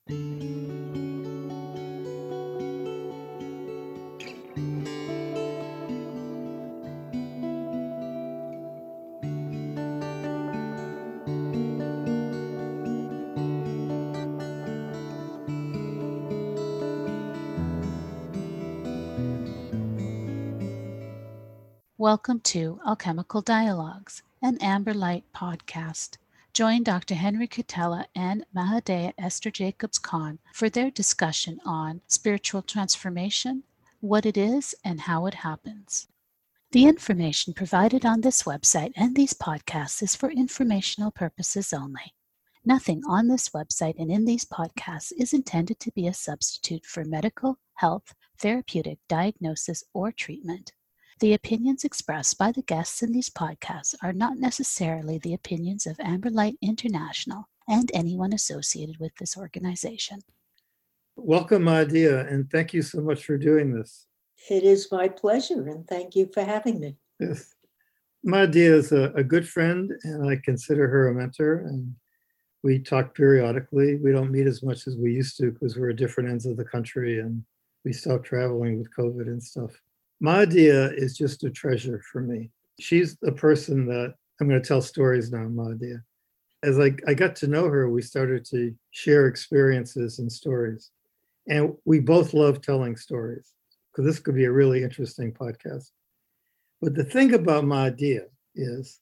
Welcome to Alchemical Dialogues, an Amber Light podcast. Join Dr. Henry Cutella and Mahadea Esther Jacobs Khan for their discussion on spiritual transformation, what it is, and how it happens. The information provided on this website and these podcasts is for informational purposes only. Nothing on this website and in these podcasts is intended to be a substitute for medical, health, therapeutic, diagnosis, or treatment. The opinions expressed by the guests in these podcasts are not necessarily the opinions of Amber Light International and anyone associated with this organization. Welcome, Mahadea, and thank you so much for doing this. It is my pleasure, and thank you for having me. Yes. Mahadea is a good friend, and I consider her a mentor, and we talk periodically. We don't meet as much as we used to because we're at different ends of the country, and we stopped traveling with COVID and stuff. Mahadea is just a treasure for me. She's the person that I'm going to tell stories now, Mahadea. As I got to know her, we started to share experiences and stories. And we both love telling stories, because this could be a really interesting podcast. But the thing about Mahadea is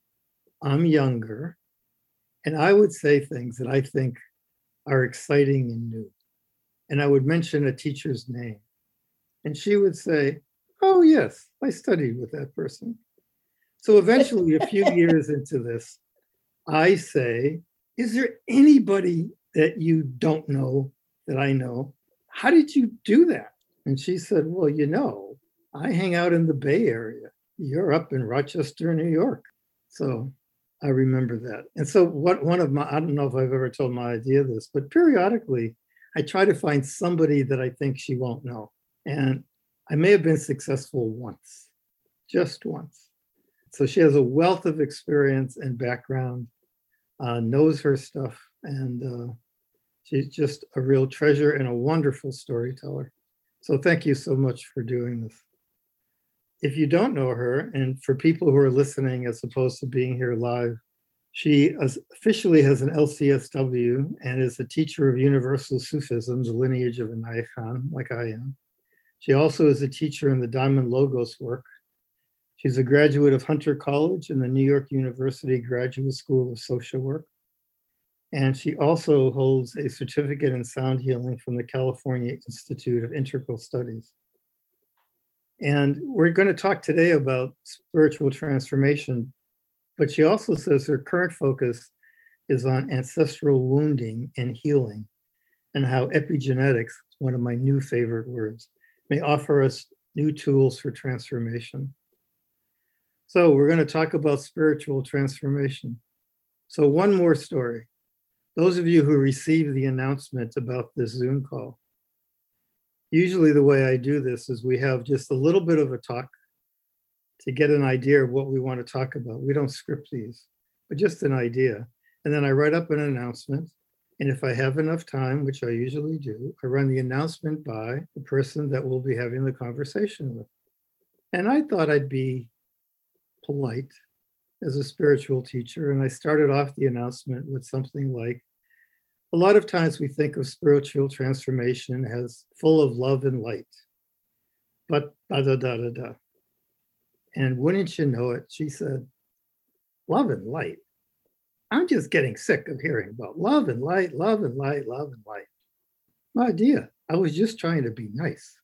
I'm younger, and I would say things that I think are exciting and new. And I would mention a teacher's name. And she would say, "Oh, yes, I studied with that person." So eventually, a few years into this, I say, "Is there anybody that you don't know that I know? How did you do that?" And she said, "Well, I hang out in the Bay Area. You're up in Rochester, New York." So I remember that. And so I don't know if I've ever told Mahadea this, but periodically I try to find somebody that I think she won't know. And I may have been successful once, just once. So she has a wealth of experience and background, knows her stuff, and she's just a real treasure and a wonderful storyteller. So thank you so much for doing this. If you don't know her, and for people who are listening as opposed to being here live, she officially has an LCSW and is a teacher of Universal Sufism, the lineage of Inayat Khan, like I am. She also is a teacher in the Diamond Logos work. She's a graduate of Hunter College and the New York University Graduate School of Social Work. And she also holds a certificate in sound healing from the California Institute of Integral Studies. And we're going to talk today about spiritual transformation, but she also says her current focus is on ancestral wounding and healing, and how epigenetics, one of my new favorite words, may offer us new tools for transformation. So we're going to talk about spiritual transformation. So one more story. Those of you who received the announcement about this Zoom call, usually the way I do this is we have just a little bit of a talk to get an idea of what we want to talk about. We don't script these, but just an idea. And then I write up an announcement. And if I have enough time, which I usually do, I run the announcement by the person that we'll be having the conversation with. And I thought I'd be polite as a spiritual teacher. And I started off the announcement with something like, a lot of times we think of spiritual transformation as full of love and light, but da da da da da. And wouldn't you know it, she said, "Love and light? I'm just getting sick of hearing about love and light, love and light, love and light." My dear, I was just trying to be nice.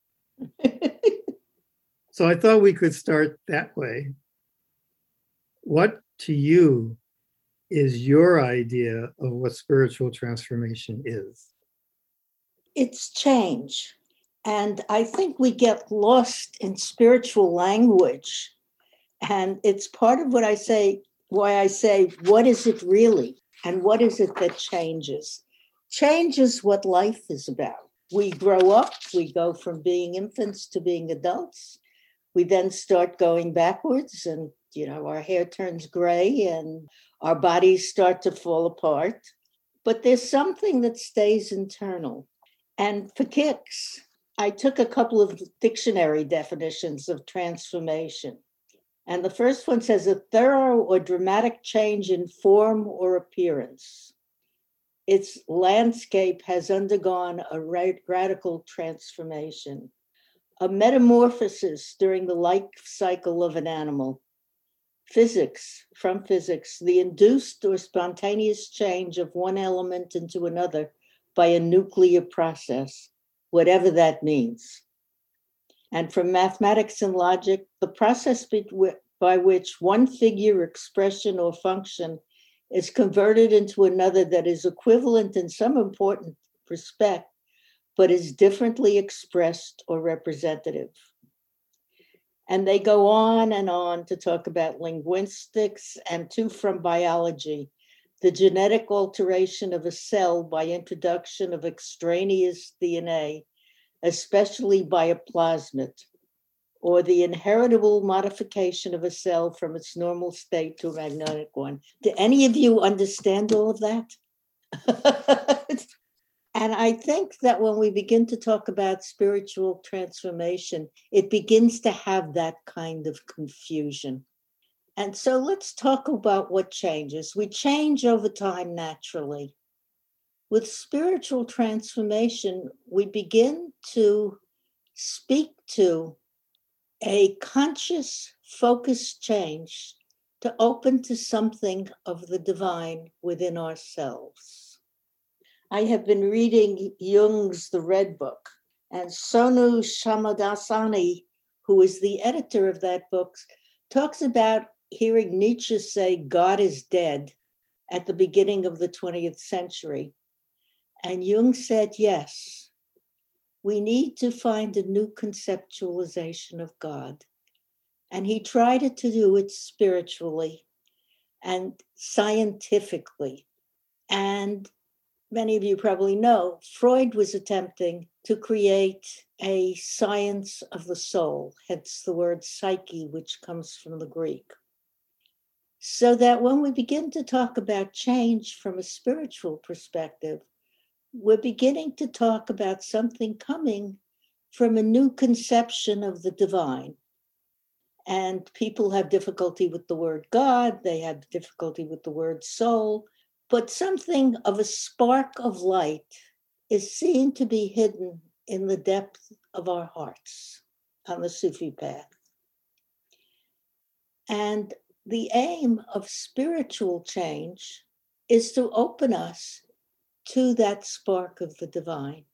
So I thought we could start that way. What to you is your idea of what spiritual transformation is? It's change. And I think we get lost in spiritual language. And it's part of what I say, why I say, what is it really? And what is it that changes? Change is what life is about. We grow up, we go from being infants to being adults. We then start going backwards and, our hair turns gray and our bodies start to fall apart. but there's something that stays internal. And for kicks, I took a couple of dictionary definitions of transformation. And the first one says a thorough or dramatic change in form or appearance. Its landscape has undergone a radical transformation, a metamorphosis during the life cycle of an animal. From physics, the induced or spontaneous change of one element into another by a nuclear process, whatever that means. And from mathematics and logic, the process by which one figure, expression, or function is converted into another that is equivalent in some important respect, but is differently expressed or representative. And they go on to talk about linguistics, and two from biology, the genetic alteration of a cell by introduction of extraneous DNA, especially by a plasmid, or the inheritable modification of a cell from its normal state to a magnetic one. Do any of you understand all of that? And I think that when we begin to talk about spiritual transformation, it begins to have that kind of confusion. And so let's talk about what changes. We change over time naturally. With spiritual transformation, we begin to speak to a conscious, focused change to open to something of the divine within ourselves. I have been reading Jung's The Red Book, and Sonu Shamadasani, who is the editor of that book, talks about hearing Nietzsche say God is dead at the beginning of the 20th century. And Jung said, yes, we need to find a new conceptualization of God. And he tried to do it spiritually and scientifically. And many of you probably know, Freud was attempting to create a science of the soul, hence the word psyche, which comes from the Greek. So that when we begin to talk about change from a spiritual perspective, we're beginning to talk about something coming from a new conception of the divine. And people have difficulty with the word God, they have difficulty with the word soul, but something of a spark of light is seen to be hidden in the depth of our hearts on the Sufi path. And the aim of spiritual change is to open us to that spark of the divine.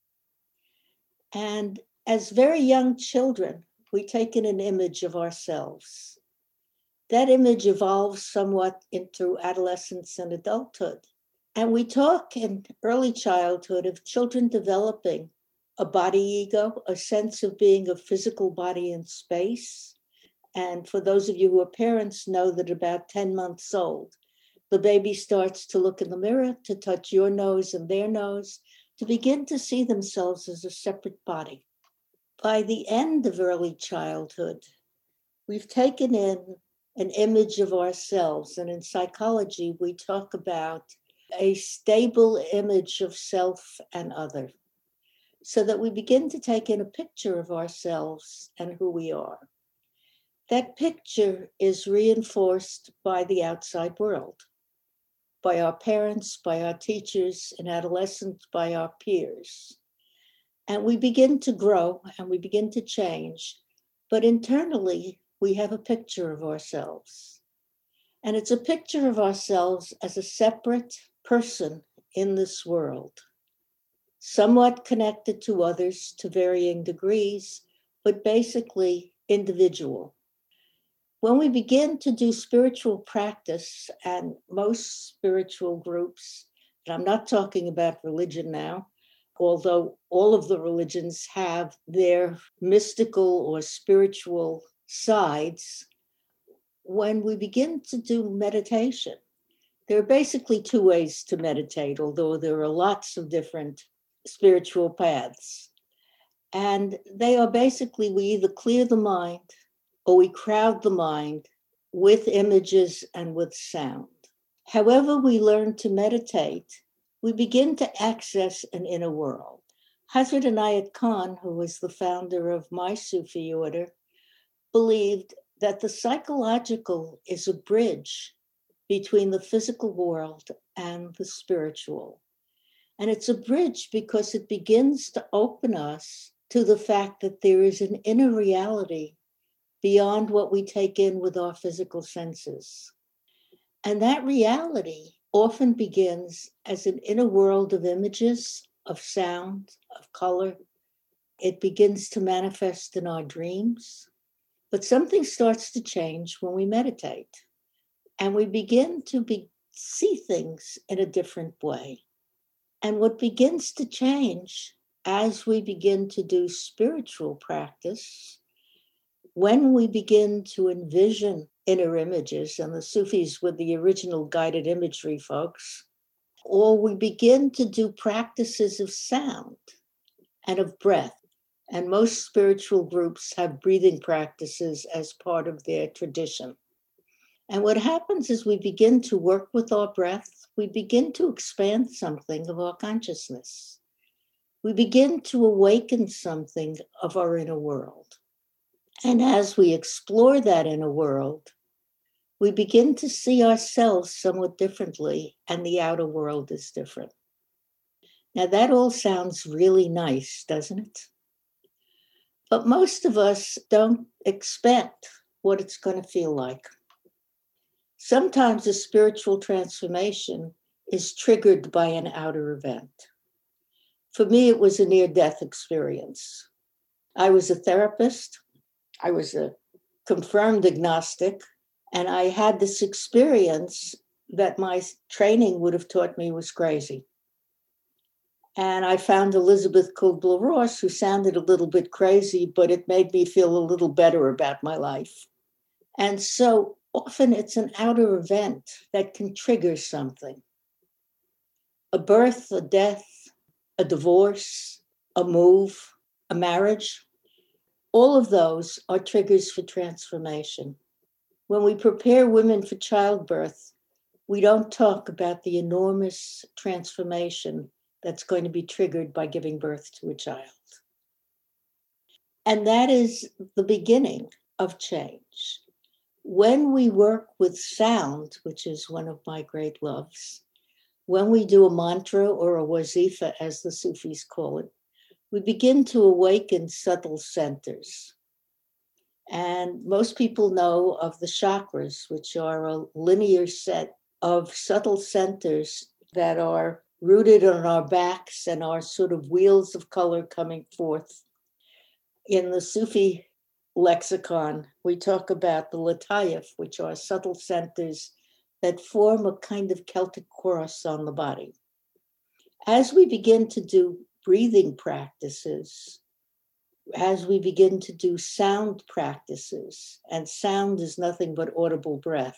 And as very young children, we take in an image of ourselves. That image evolves somewhat into adolescence and adulthood. And we talk in early childhood of children developing a body ego, a sense of being a physical body in space. And for those of you who are parents know that about 10 months old, the baby starts to look in the mirror, to touch your nose and their nose, to begin to see themselves as a separate body. By the end of early childhood, we've taken in an image of ourselves. And in psychology, we talk about a stable image of self and other, so that we begin to take in a picture of ourselves and who we are. That picture is reinforced by the outside world, by our parents, by our teachers, in adolescence, by our peers. And we begin to grow and we begin to change, but internally, we have a picture of ourselves. And it's a picture of ourselves as a separate person in this world, somewhat connected to others to varying degrees, but basically individual. When we begin to do spiritual practice, and most spiritual groups, and I'm not talking about religion now, although all of the religions have their mystical or spiritual sides, when we begin to do meditation, there are basically two ways to meditate, although there are lots of different spiritual paths. And they are basically, we either clear the mind or we crowd the mind with images and with sound. However we learn to meditate, we begin to access an inner world. Hazrat Inayat Khan, who was the founder of my Sufi order, believed that the psychological is a bridge between the physical world and the spiritual. And it's a bridge because it begins to open us to the fact that there is an inner reality beyond what we take in with our physical senses. And that reality often begins as an inner world of images, of sound, of color. It begins to manifest in our dreams. But something starts to change when we meditate. And we begin to see things in a different way. And what begins to change as we begin to do spiritual practice, when we begin to envision inner images, and the Sufis were the original guided imagery folks, or we begin to do practices of sound and of breath. And most spiritual groups have breathing practices as part of their tradition. And what happens is we begin to work with our breath, we begin to expand something of our consciousness. We begin to awaken something of our inner world. And as we explore that inner world, we begin to see ourselves somewhat differently, and the outer world is different. Now, that all sounds really nice, doesn't it? But most of us don't expect what it's going to feel like. Sometimes a spiritual transformation is triggered by an outer event. For me, it was a near-death experience. I was a therapist. I was a confirmed agnostic. And I had this experience that my training would have taught me was crazy. And I found Elizabeth Kubler-Ross, who sounded a little bit crazy, but it made me feel a little better about my life. And so often it's an outer event that can trigger something. A birth, a death, a divorce, a move, a marriage. All of those are triggers for transformation. When we prepare women for childbirth, we don't talk about the enormous transformation that's going to be triggered by giving birth to a child. And that is the beginning of change. When we work with sound, which is one of my great loves, when we do a mantra or a wazifa, as the Sufis call it, we begin to awaken subtle centers. And most people know of the chakras, which are a linear set of subtle centers that are rooted on our backs and are sort of wheels of color coming forth. In the Sufi lexicon, we talk about the latayif, which are subtle centers that form a kind of Celtic cross on the body. As we begin to do breathing practices, as we begin to do sound practices, and sound is nothing but audible breath,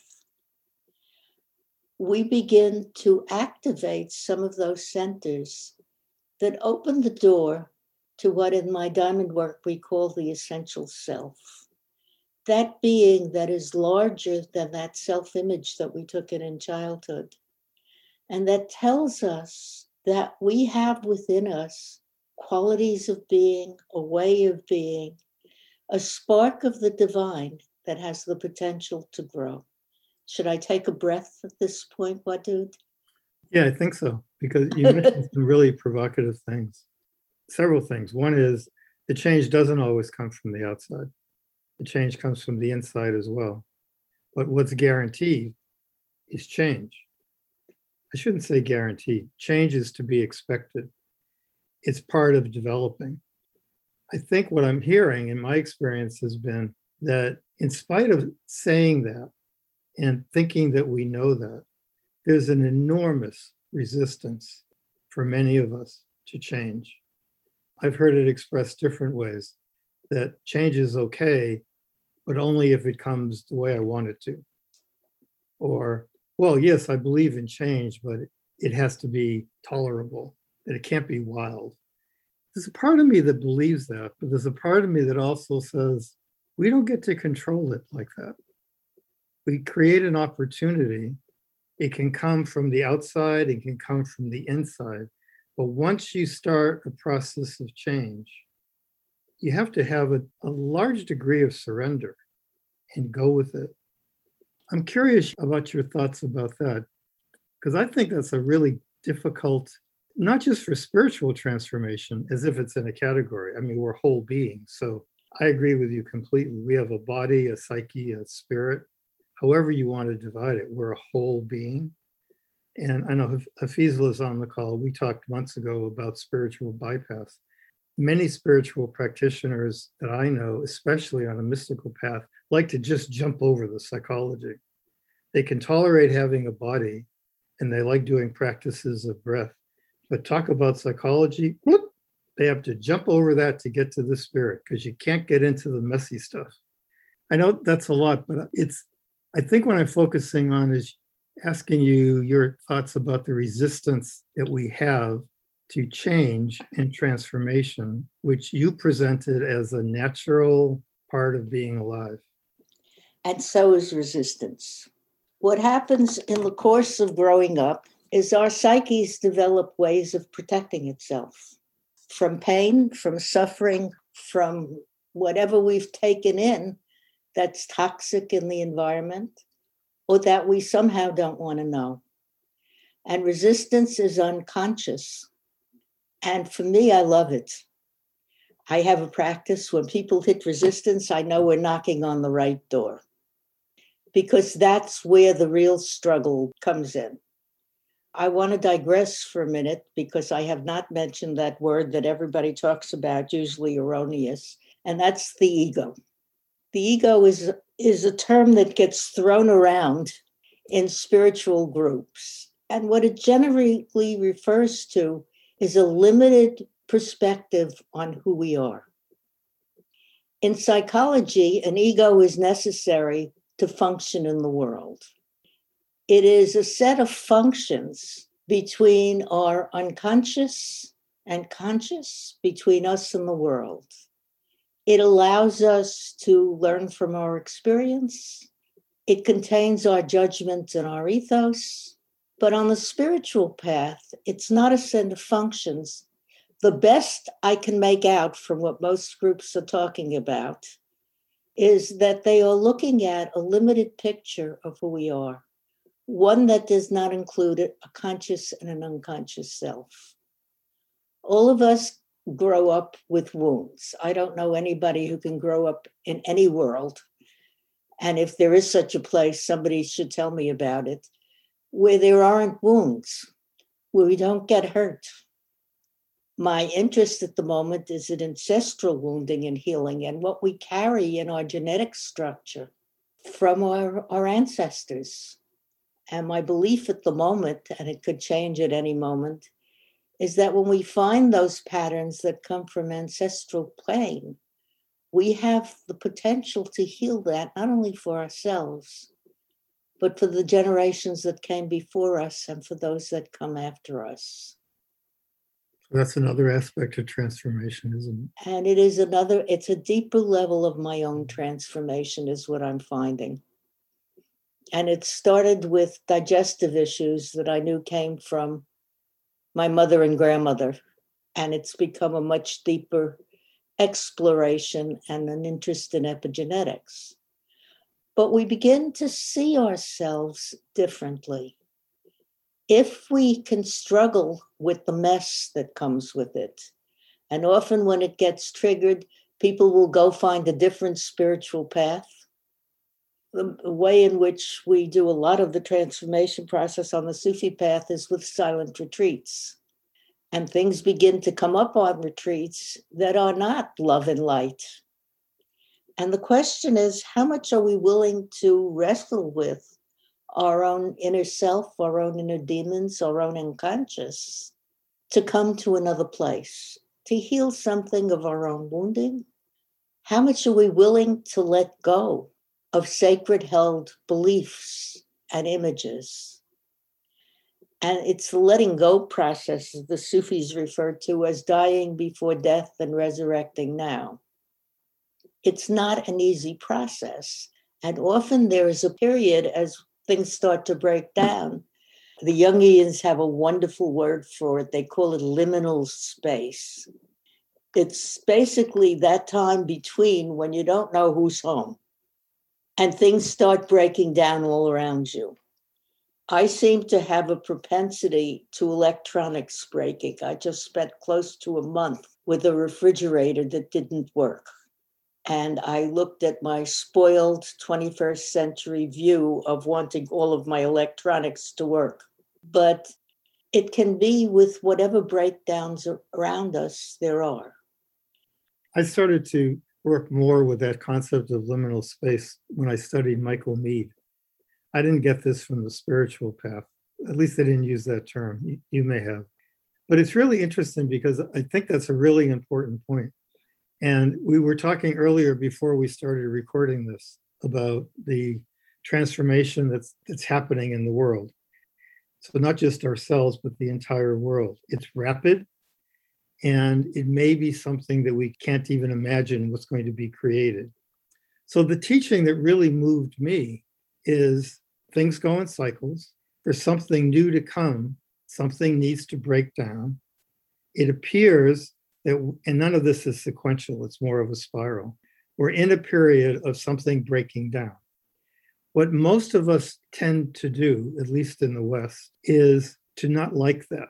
we begin to activate some of those centers that open the door to what in my diamond work we call the essential self. That being that is larger than that self-image that we took in childhood. And that tells us that we have within us qualities of being, a way of being, a spark of the divine that has the potential to grow. Should I take a breath at this point, Wadud? Yeah, I think so, because you mentioned some really provocative things. Several things. One is the change doesn't always come from the outside. The change comes from the inside as well. But what's guaranteed is change. I shouldn't say guaranteed. Change is to be expected. It's part of developing. I think what I'm hearing in my experience has been that in spite of saying that and thinking that we know that, there's an enormous resistance for many of us to change. I've heard it expressed different ways, that change is okay, but only if it comes the way I want it to. Or, well, yes, I believe in change, but it has to be tolerable, that it can't be wild. There's a part of me that believes that, but there's a part of me that also says, we don't get to control it like that. We create an opportunity It can come from the outside, it can come from the inside. But once you start a process of change, you have to have a large degree of surrender and go with it. I'm curious about your thoughts about that, because I think that's a really difficult, not just for spiritual transformation, as if it's in a category. I mean, we're whole beings. So I agree with you completely. We have a body, a psyche, a spirit, however you want to divide it. We're a whole being. And I know Hafizah is on the call. We talked months ago about spiritual bypass. Many spiritual practitioners that I know, especially on a mystical path, like to just jump over the psychology. They can tolerate having a body and they like doing practices of breath, but talk about psychology, whoop, they have to jump over that to get to the spirit because you can't get into the messy stuff. I know that's a lot, but I think what I'm focusing on is asking you your thoughts about the resistance that we have to change and transformation, which you presented as a natural part of being alive. And so is resistance. What happens in the course of growing up is our psyches develop ways of protecting itself from pain, from suffering, from whatever we've taken in that's toxic in the environment or that we somehow don't want to know. And resistance is unconscious. And for me, I love it. I have a practice when people hit resistance, I know we're knocking on the right door, because that's where the real struggle comes in. I want to digress for a minute because I have not mentioned that word that everybody talks about, usually erroneous, and that's the ego. The ego is a term that gets thrown around in spiritual groups. And what it generally refers to is a limited perspective on who we are. In psychology, an ego is necessary to function in the world. It is a set of functions between our unconscious and conscious, between us and the world. It allows us to learn from our experience. It contains our judgments and our ethos. But on the spiritual path, it's not a set of functions. The best I can make out from what most groups are talking about is that they are looking at a limited picture of who we are, one that does not include a conscious and an unconscious self. All of us grow up with wounds. I don't know anybody who can grow up in any world. And if there is such a place, somebody should tell me about it, where there aren't wounds, where we don't get hurt. My interest at the moment is in ancestral wounding and healing and what we carry in our genetic structure from our ancestors. And my belief at the moment, and it could change at any moment, is that when we find those patterns that come from ancestral plane, we have the potential to heal that, not only for ourselves, but for the generations that came before us and for those that come after us. That's another aspect of transformation, isn't it? And it's a deeper level of my own transformation is what I'm finding. And it started with digestive issues that I knew came from my mother and grandmother. And it's become a much deeper exploration and an interest in epigenetics. But we begin to see ourselves differently. If we can struggle with the mess that comes with it, and often when it gets triggered, people will go find a different spiritual path. The way in which we do a lot of the transformation process on the Sufi path is with silent retreats. And things begin to come up on retreats that are not love and light. And the question is, how much are we willing to wrestle with our own inner self, our own inner demons, our own unconscious, to come to another place, to heal something of our own wounding? How much are we willing to let go of sacred held beliefs and images? And it's the letting go process the Sufis refer to as dying before death and resurrecting now. It's not an easy process. And often there is a period, as things start to break down. The Jungians have a wonderful word for it. They call it liminal space. It's basically that time between when you don't know who's home and things start breaking down all around you. I seem to have a propensity to electronics breaking. I just spent close to a month with a refrigerator that didn't work. And I looked at my spoiled 21st century view of wanting all of my electronics to work. But it can be with whatever breakdowns around us there are. I started to work more with that concept of liminal space when I studied Michael Meade. I didn't get this from the spiritual path. At least I didn't use that term. You may have. But it's really interesting because I think that's a really important point. And we were talking earlier before we started recording this about the transformation that's happening in the world. So not just ourselves, but the entire world. It's rapid, and it may be something that we can't even imagine what's going to be created. So the teaching that really moved me is things go in cycles. For something new to come, something needs to break down. It appears that, and none of this is sequential, it's more of a spiral. We're in a period of something breaking down. What most of us tend to do, at least in the West, is to not like that.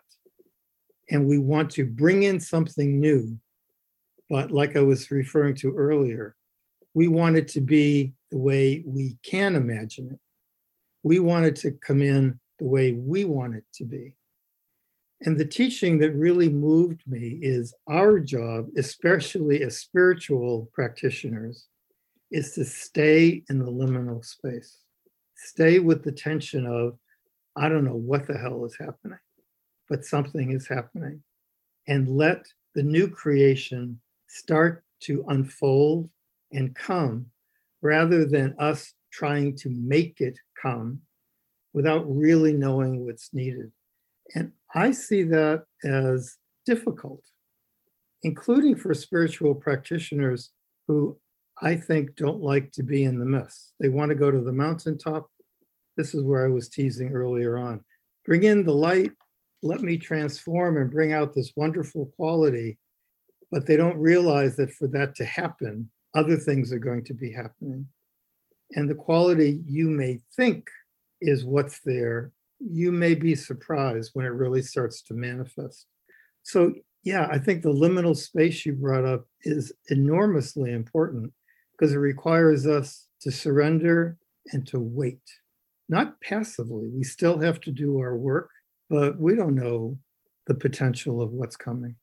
And we want to bring in something new. But like I was referring to earlier, we want it to be the way we can imagine it. We want it to come in the way we want it to be. And the teaching that really moved me is our job, especially as spiritual practitioners, is to stay in the liminal space. Stay with the tension of, I don't know what the hell is happening, but something is happening. And let the new creation start to unfold and come rather than us trying to make it come without really knowing what's needed. And I see that as difficult, including for spiritual practitioners who I think don't like to be in the mess. They want to go to the mountaintop. This is where I was teasing earlier on. Bring in the light, let me transform and bring out this wonderful quality, but they don't realize that for that to happen, other things are going to be happening. And the quality you may think is what's there, you may be surprised when it really starts to manifest. So yeah, I think the liminal space you brought up is enormously important because it requires us to surrender and to wait, not passively. We still have to do our work, but we don't know the potential of what's coming.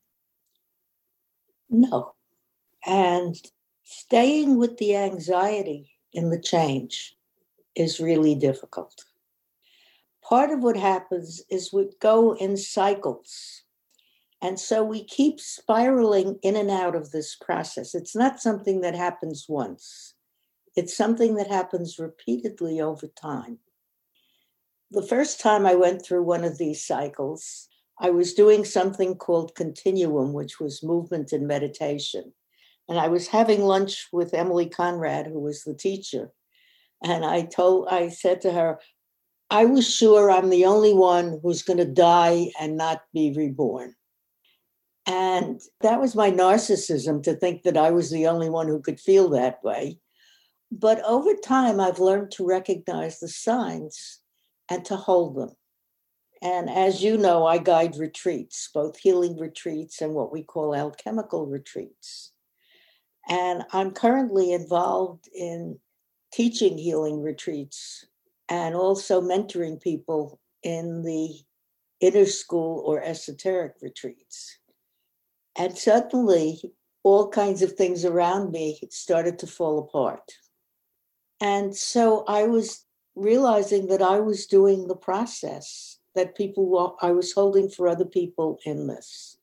No. And staying with the anxiety in the change is really difficult. Part of what happens is we go in cycles. And so we keep spiraling in and out of this process. It's not something that happens once. It's something that happens repeatedly over time. The first time I went through one of these cycles, I was doing something called Continuum, which was movement and meditation. And I was having lunch with Emily Conrad, who was the teacher. And I said to her, I was sure I'm the only one who's going to die and not be reborn. And that was my narcissism, to think that I was the only one who could feel that way. But over time, I've learned to recognize the signs and to hold them. And as you know, I guide retreats, both healing retreats and what we call alchemical retreats. And I'm currently involved in teaching healing retreats and also mentoring people in the inner school or esoteric retreats. And suddenly, all kinds of things around me started to fall apart. And so I was realizing that I was doing the process that I was holding for other people in this.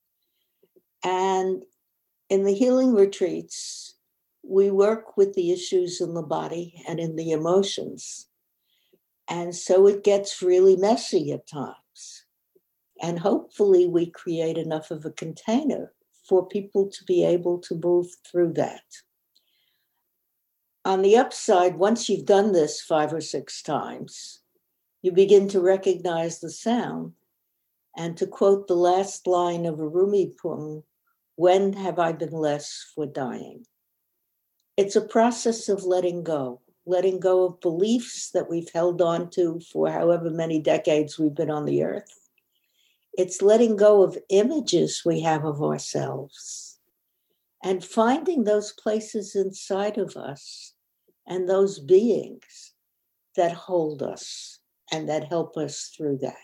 And in the healing retreats, we work with the issues in the body and in the emotions. And so it gets really messy at times. And hopefully we create enough of a container for people to be able to move through that. On the upside, once you've done this 5 or 6 times, you begin to recognize the sound. And to quote the last line of a Rumi poem, when have I been less for dying? It's a process of letting go of beliefs that we've held on to for however many decades we've been on the earth. It's letting go of images we have of ourselves and finding those places inside of us and those beings that hold us and that help us through that.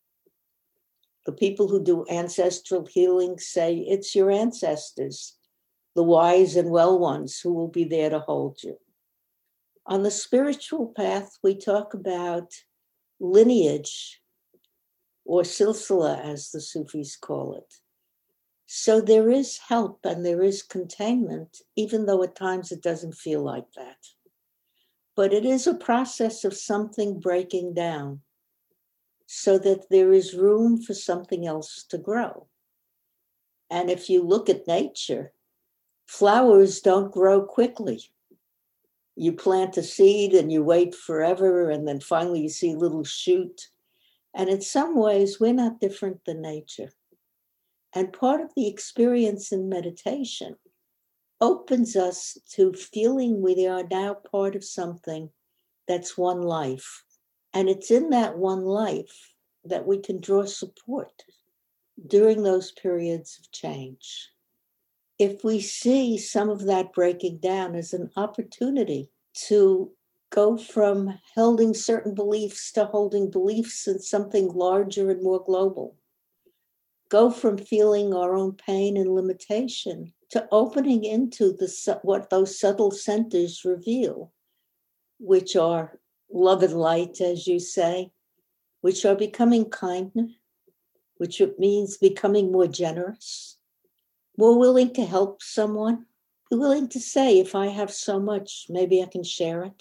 The people who do ancestral healing say it's your ancestors, the wise and well ones, who will be there to hold you. On the spiritual path, we talk about lineage, or silsila, as the Sufis call it. So there is help and there is containment, even though at times it doesn't feel like that. But it is a process of something breaking down so that there is room for something else to grow. And if you look at nature, flowers don't grow quickly. You plant a seed and you wait forever, and then finally you see a little shoot. And in some ways, we're not different than nature. And part of the experience in meditation opens us to feeling we are now part of something that's one life. And it's in that one life that we can draw support during those periods of change. If we see some of that breaking down as an opportunity to go from holding certain beliefs to holding beliefs in something larger and more global, go from feeling our own pain and limitation to opening into what those subtle centers reveal, which are love and light, as you say, which are becoming kinder, which means becoming more generous, more willing to help someone, be willing to say, if I have so much, maybe I can share it.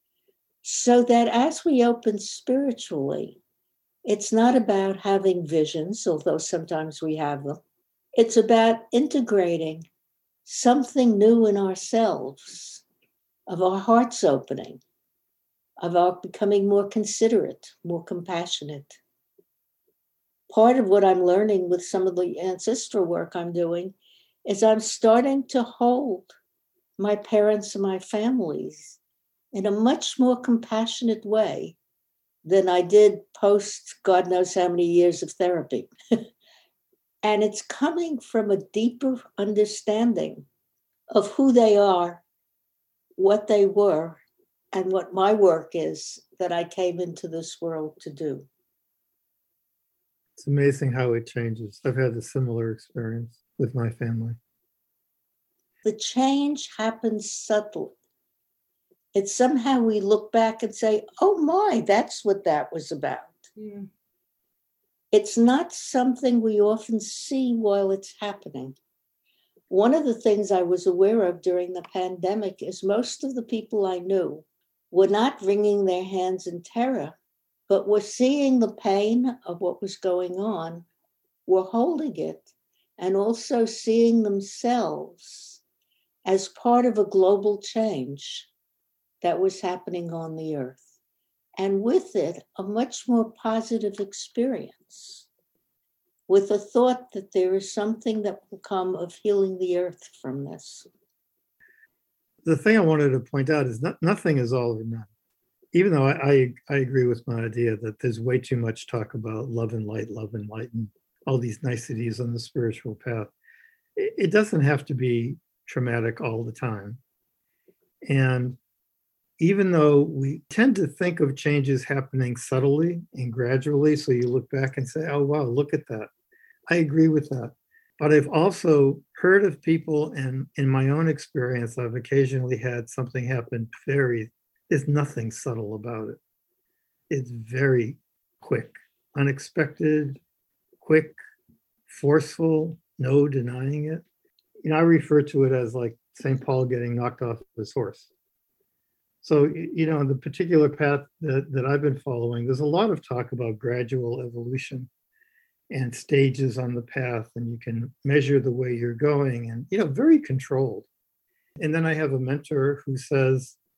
So that as we open spiritually, it's not about having visions, although sometimes we have them. It's about integrating something new in ourselves, of our hearts opening, of our becoming more considerate, more compassionate. Part of what I'm learning with some of the ancestral work I'm doing is I'm starting to hold my parents and my families in a much more compassionate way than I did post God knows how many years of therapy. And it's coming from a deeper understanding of who they are, what they were, and what my work is that I came into this world to do. It's amazing how it changes. I've had a similar experience with my family. The change happens subtly. It's somehow we look back and say, oh my, that's what that was about. Yeah. It's not something we often see while it's happening. One of the things I was aware of during the pandemic is most of the people I knew were not wringing their hands in terror, but were seeing the pain of what was going on, were holding it, and also seeing themselves as part of a global change that was happening on the earth. And with it, a much more positive experience, with the thought that there is something that will come of healing the earth from this. The thing I wanted to point out is nothing is all or none. Even though I agree with my idea that there's way too much talk about love and light, and all these niceties on the spiritual path, it doesn't have to be traumatic all the time. And even though we tend to think of changes happening subtly and gradually, so you look back and say, oh, wow, look at that. I agree with that. But I've also heard of people, and in my own experience, I've occasionally had something happen there's nothing subtle about it. It's very quick, unexpected, quick, forceful, no denying it. I refer to it as like St. Paul getting knocked off his horse. So, the particular path that I've been following, there's a lot of talk about gradual evolution and stages on the path, and you can measure the way you're going and, very controlled. And then I have a mentor who says,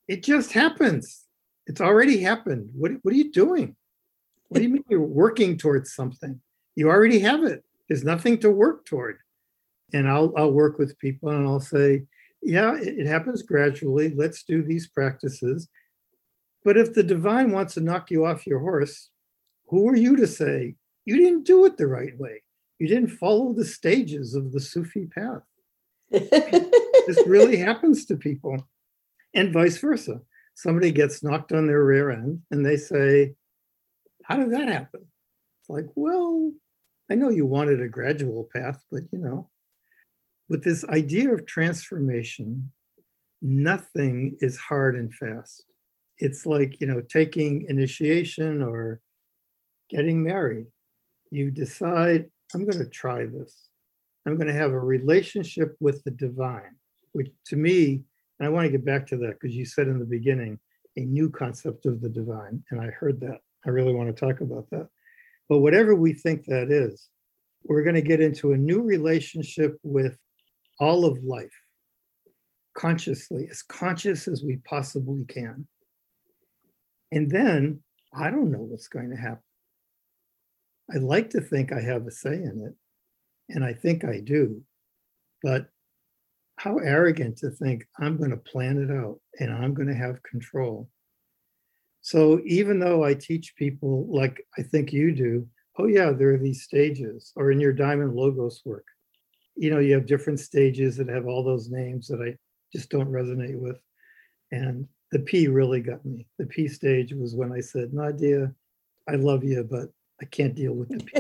It just happens. It's already happened. What are you doing? What do you mean you're working towards something? You already have it. There's nothing to work toward. And I'll work with people and I'll say, yeah, it happens gradually. Let's do these practices. But if the divine wants to knock you off your horse, who are you to say you didn't do it the right way? You didn't follow the stages of the Sufi path. This really happens to people, and vice versa. Somebody gets knocked on their rear end and they say, how did that happen? It's like, well, I know you wanted a gradual path, but with this idea of transformation, nothing is hard and fast. It's like, taking initiation or getting married. You decide, I'm going to try this. I'm going to have a relationship with the divine, which to me, and I want to get back to that because you said in the beginning, a new concept of the divine. And I heard that. I really want to talk about that. But whatever we think that is, we're going to get into a new relationship with all of life, consciously, as conscious as we possibly can. And then I don't know what's going to happen. I like to think I have a say in it, and I think I do. But how arrogant to think I'm going to plan it out and I'm going to have control. So even though I teach people like I think you do, oh yeah, there are these stages, or in your Diamond Logos work, you have different stages that have all those names that I just don't resonate with. And the P really got me. The P stage was when I said, Nadia, I love you, but I can't deal with the P.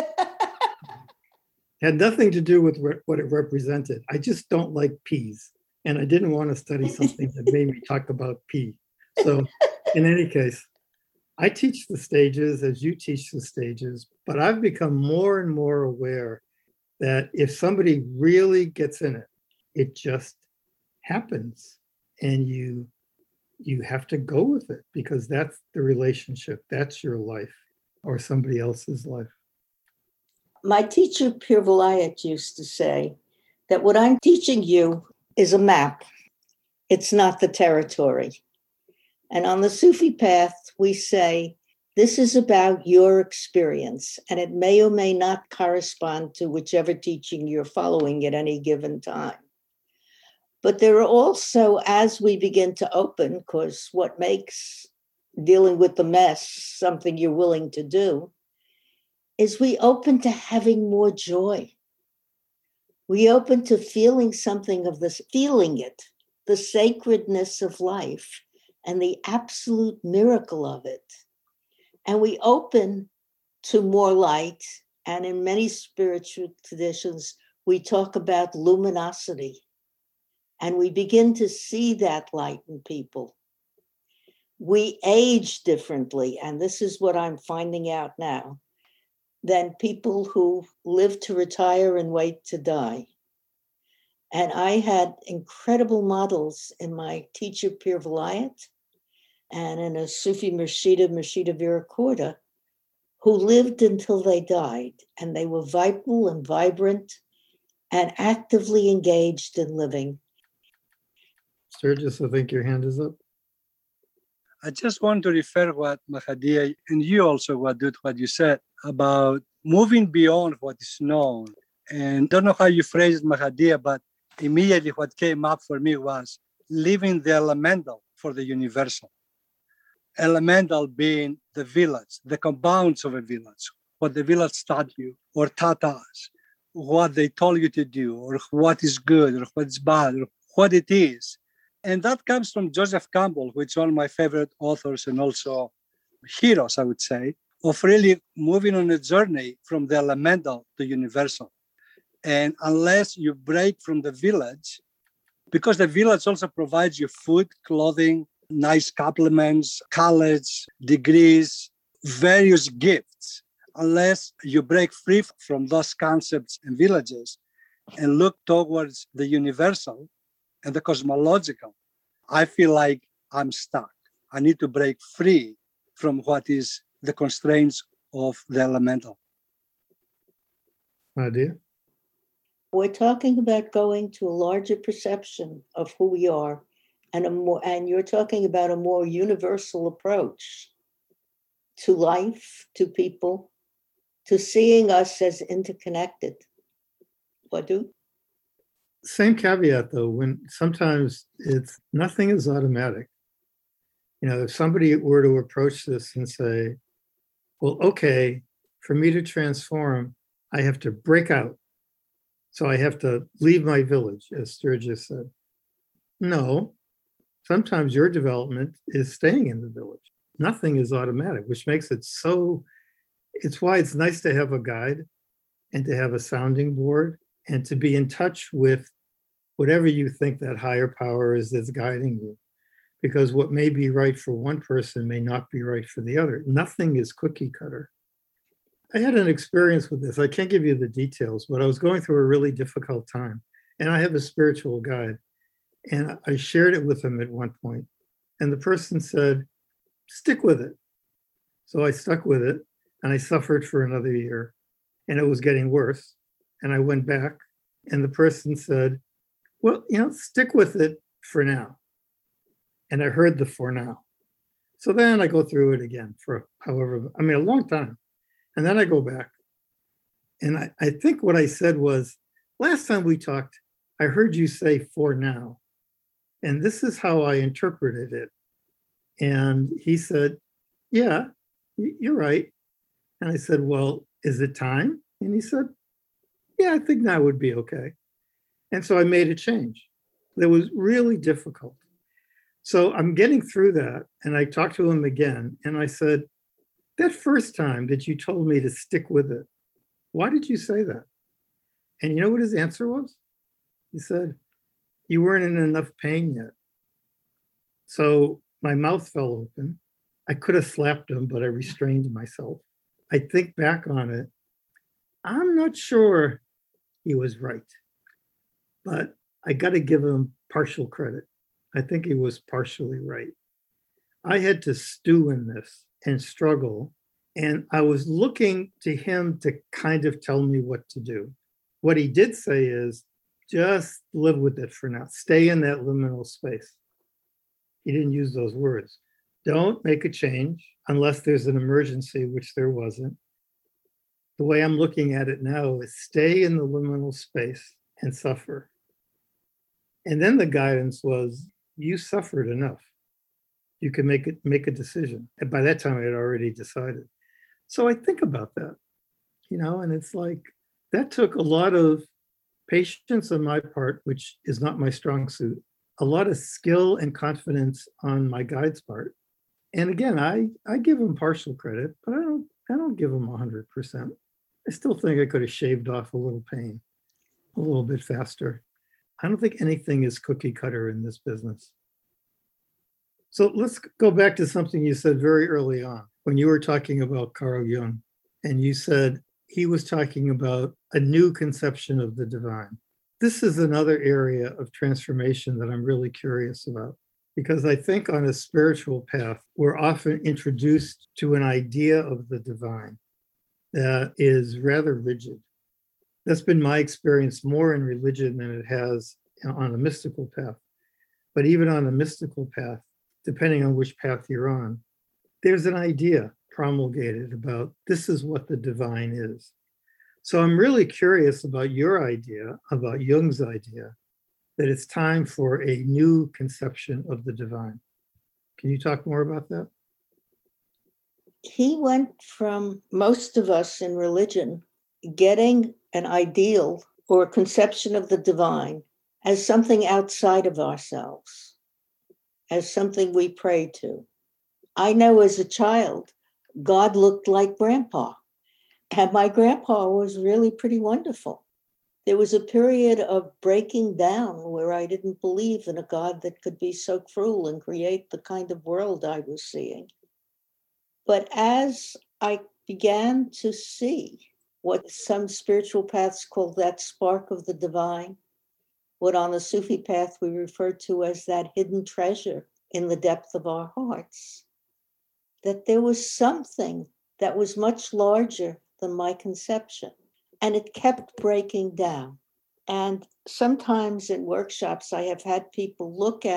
Had nothing to do with what it represented. I just don't like P's. And I didn't want to study something that made me talk about P. So in any case, I teach the stages as you teach the stages, but I've become more and more aware that if somebody really gets in it, it just happens. And you have to go with it because that's the relationship. That's your life or somebody else's life. My teacher, Pir Vilayat, used to say that what I'm teaching you is a map. It's not the territory. And on the Sufi path, we say, this is about your experience, and it may or may not correspond to whichever teaching you're following at any given time. But there are also, as we begin to open, because what makes dealing with the mess something you're willing to do, is we open to having more joy. We open to feeling something of this, feeling it, the sacredness of life and the absolute miracle of it. And we open to more light. And in many spiritual traditions, we talk about luminosity. And we begin to see that light in people. We age differently. And this is what I'm finding out now, than people who live to retire and wait to die. And I had incredible models in my teacher, Pir Vilayat, and in a Sufi Murshida Viracoorda, who lived until they died. And they were vital and vibrant and actively engaged in living. Sturgis, I think your hand is up. I just want to refer what Mahadia and you also what you said about moving beyond what is known. And I don't know how you phrased Mahadia, but immediately what came up for me was leaving the elemental for the universal. Elemental being the village, the compounds of a village, what the village taught you or taught us, what they told you to do, or what is good, or what is bad, or what it is. And that comes from Joseph Campbell, which is one of my favorite authors and also heroes, I would say, of really moving on a journey from the elemental to universal. And unless you break from the village, because the village also provides you food, clothing, nice compliments, college, degrees, various gifts, unless you break free from those concepts and villages and look towards the universal and the cosmological, I feel like I'm stuck. I need to break free from what is the constraints of the elemental. Nadia? We're talking about going to a larger perception of who we are and you're talking about a more universal approach to life, to people, to seeing us as interconnected. Badou? Same caveat though, when sometimes it's nothing is automatic. If somebody were to approach this and say, well, okay, for me to transform, I have to break out. So I have to leave my village, as Sturgis said. No, sometimes your development is staying in the village. Nothing is automatic, which makes it so, it's why it's nice to have a guide and to have a sounding board and to be in touch with whatever you think that higher power is that's guiding you. Because what may be right for one person may not be right for the other. Nothing is cookie cutter. I had an experience with this. I can't give you the details, but I was going through a really difficult time. And I have a spiritual guide. And I shared it with him at one point. And the person said, stick with it. So I stuck with it and I suffered for another year. And it was getting worse. And I went back and the person said, well, stick with it for now. And I heard the for now. So then I go through it again for a long time. And then I go back. And I think what I said was, last time we talked, I heard you say for now. And this is how I interpreted it. And he said, yeah, you're right. And I said, well, is it time? And he said, yeah, I think now would be okay. And so I made a change. That was really difficult. So I'm getting through that. And I talked to him again. And I said, that first time that you told me to stick with it, why did you say that? And you know what his answer was? He said, you weren't in enough pain yet. So my mouth fell open. I could have slapped him, but I restrained myself. I think back on it. I'm not sure he was right, but I got to give him partial credit. I think he was partially right. I had to stew in this and struggle, and I was looking to him to kind of tell me what to do. What he did say is, just live with it for now. Stay in that liminal space. He didn't use those words. Don't make a change unless there's an emergency, which there wasn't. The way I'm looking at it now is stay in the liminal space and suffer. And then the guidance was, you suffered enough. You can make a decision. And by that time, I had already decided. So I think about that, and it's like, that took a lot of patience on my part, which is not my strong suit, a lot of skill and confidence on my guide's part. And again, I give him partial credit, but I don't give him 100%. I still think I could have shaved off a little pain a little bit faster. I don't think anything is cookie cutter in this business. So let's go back to something you said very early on when you were talking about Carl Jung, and you said he was talking about a new conception of the divine. This is another area of transformation that I'm really curious about, because I think on a spiritual path, we're often introduced to an idea of the divine that is rather rigid. That's been my experience more in religion than it has on a mystical path. But even on a mystical path, depending on which path you're on, there's an idea promulgated about this is what the divine is. So I'm really curious about your idea, about Jung's idea, that it's time for a new conception of the divine. Can you talk more about that? He went from most of us in religion getting an ideal or a conception of the divine as something outside of ourselves, as something we pray to. I know as a child, God looked like Grandpa, and my grandpa was really pretty wonderful. There was a period of breaking down where I didn't believe in a God that could be so cruel and create the kind of world I was seeing. But as I began to see what some spiritual paths call that spark of the divine, what on the Sufi path we refer to as that hidden treasure in the depth of our hearts, that there was something that was much larger than my conception. And it kept breaking down. And sometimes in workshops, I have had people look at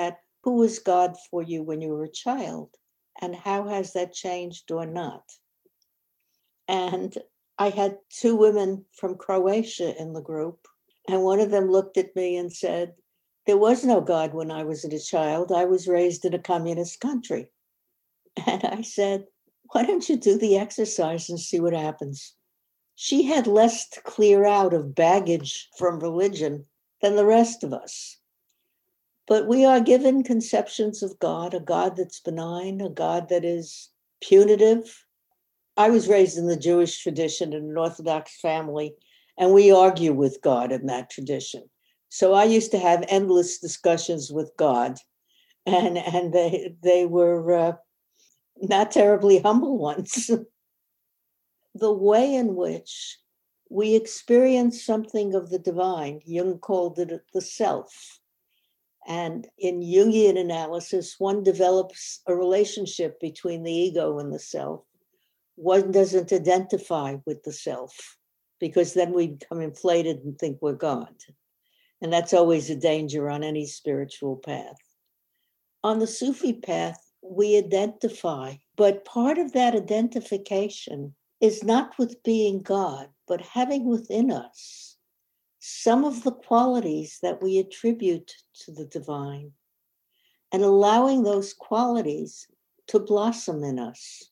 Who was God for you when you were a child? And how has that changed or not? And I had two women from Croatia in the group, and one of them looked at me and said, there was no God when I was a child. I was raised in a communist country. And I said, why don't you do the exercise and see what happens? She had less to clear out of baggage from religion than the rest of us. But we are given conceptions of God, a God that's benign, a God that is punitive. I was raised in the Jewish tradition in an Orthodox family, and we argue with God in that tradition. So I used to have endless discussions with God, and they were not terribly humble ones. The way in which we experience something of the divine, Jung called it the self. And in Jungian analysis, one develops a relationship between the ego and the self. One doesn't identify with the self, because then we become inflated and think we're God. And that's always a danger on any spiritual path. On the Sufi path, we identify, but part of that identification is not with being God, but having within us some of the qualities that we attribute to the divine and allowing those qualities to blossom in us.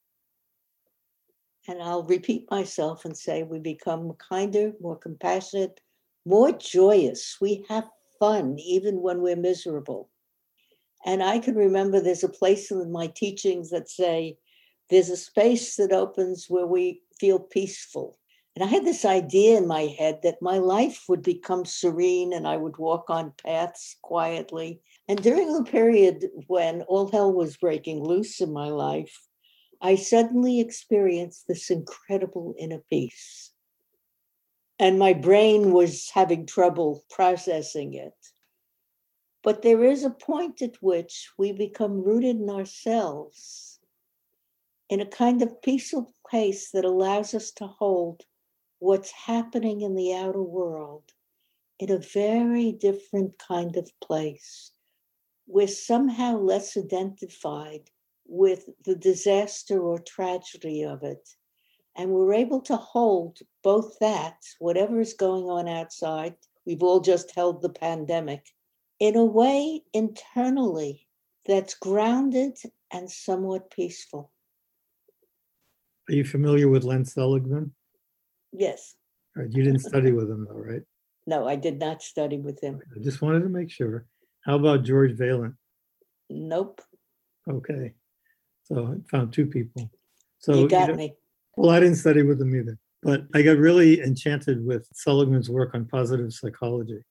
And I'll repeat myself and say we become kinder, more compassionate, more joyous. We have fun even when we're miserable. And I can remember there's a place in my teachings that say there's a space that opens where we feel peaceful. And I had this idea in my head that my life would become serene and I would walk on paths quietly. And during the period when all hell was breaking loose in my life, I suddenly experienced this incredible inner peace. And my brain was having trouble processing it. But there is a point at which we become rooted in ourselves in a kind of peaceful place that allows us to hold what's happening in the outer world in a very different kind of place. We're somehow less identified with the disaster or tragedy of it. And we're able to hold both that, whatever is going on outside, we've all just held the pandemic, in a way internally that's grounded and somewhat peaceful. Are you familiar with Len Seligman? Yes. All right, you didn't study with him though, right? No, I did not study with him. I just wanted to make sure. How about George Valent? Nope. Okay. So I found two people. So You got me. Well, I didn't study with them either, but I got really enchanted with Seligman's work on positive psychology.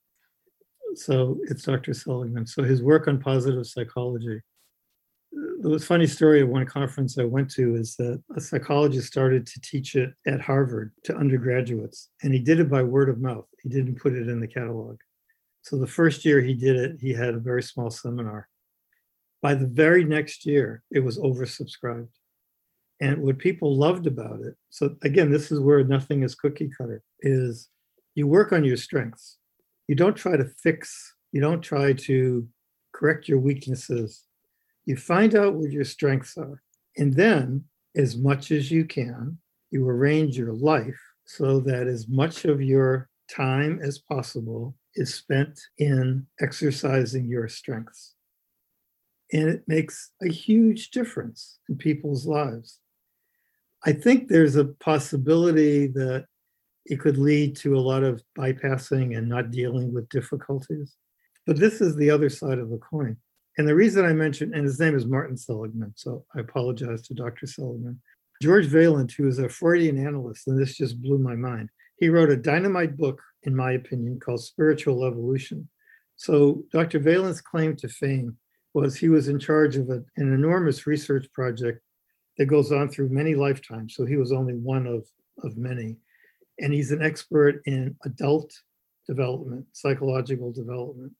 So it's Dr. Seligman. So his work on positive psychology. The funny story of one conference I went to is that a psychologist started to teach it at Harvard to undergraduates, and he did it by word of mouth. He didn't put it in the catalog. So the first year he did it, he had a very small seminar. By the very next year, it was oversubscribed. And what people loved about it, so again, this is where nothing is cookie cutter, is you work on your strengths. You don't try to fix, you don't try to correct your weaknesses. You find out what your strengths are. And then, as much as you can, you arrange your life so that as much of your time as possible is spent in exercising your strengths. And it makes a huge difference in people's lives. I think there's a possibility that it could lead to a lot of bypassing and not dealing with difficulties. But this is the other side of the coin. And the reason I mentioned, and his name is Martin Seligman, so I apologize to Dr. Seligman. George Valent, who is a Freudian analyst, and this just blew my mind, he wrote a dynamite book, in my opinion, called Spiritual Evolution. So Dr. Valent's claim to fame was he was in charge of an enormous research project that goes on through many lifetimes. So he was only one of many. And he's an expert in adult development, psychological development.